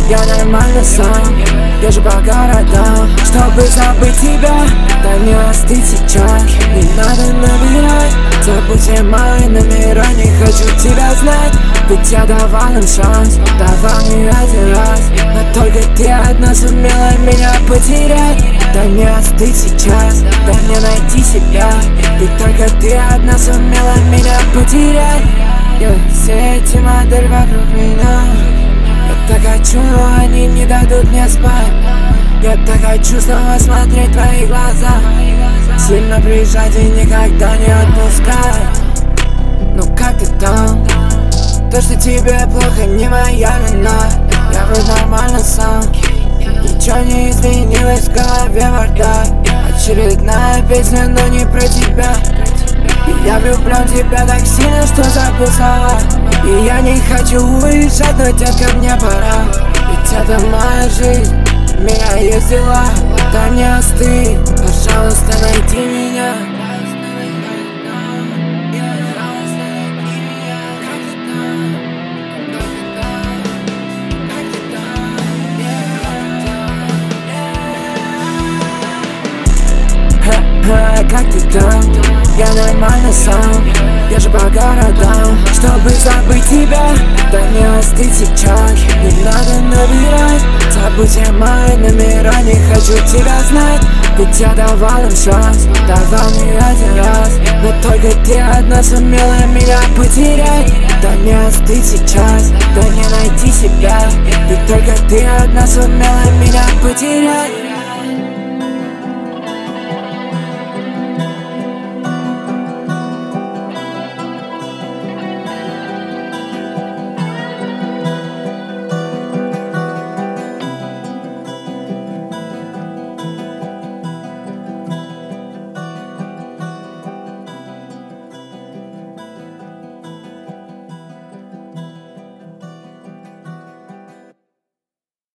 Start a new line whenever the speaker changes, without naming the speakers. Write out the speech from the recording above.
Я нормально сам, езжу по городам, чтобы забыть тебя. Дай мне остыть сейчас, не надо набирать. Забудь все мои номера, не хочу тебя знать. Ведь я давал им шанс, давал не один раз, но только ты одна сумела меня потерять. Дай мне остыть сейчас, дай мне найти себя. Ведь только ты одна сумела меня потерять. Все эти модели вокруг меня, я так хочу, но они не дадут мне спать. Я так хочу снова смотреть в твои глаза, сильно прижать и никогда не отпускать. Ну как ты там? То, что тебе плохо, не моя вина. Я вроде нормально сам, ничего не изменилось в голове бардак. Очередная песня, но не про тебя. И я влюблен в тебя так сильно, что забыл слова. И я не хочу уезжать, но, детка, мне пора. Ведь это моя жизнь, у меня есть дела. Дай мне остыть, пожалуйста, найди меня. Как ты там? Я нормально сам, езжу по городам, чтобы забыть тебя. Дай мне остыть сейчас, не надо набирать. Забудь все мои номера, не хочу тебя знать. Ведь я давал им шанс, давал не один раз, но только ты одна сумела меня потерять. Дай мне остыть сейчас, дай мне найти себя. Ведь только ты одна сумела меня потерять.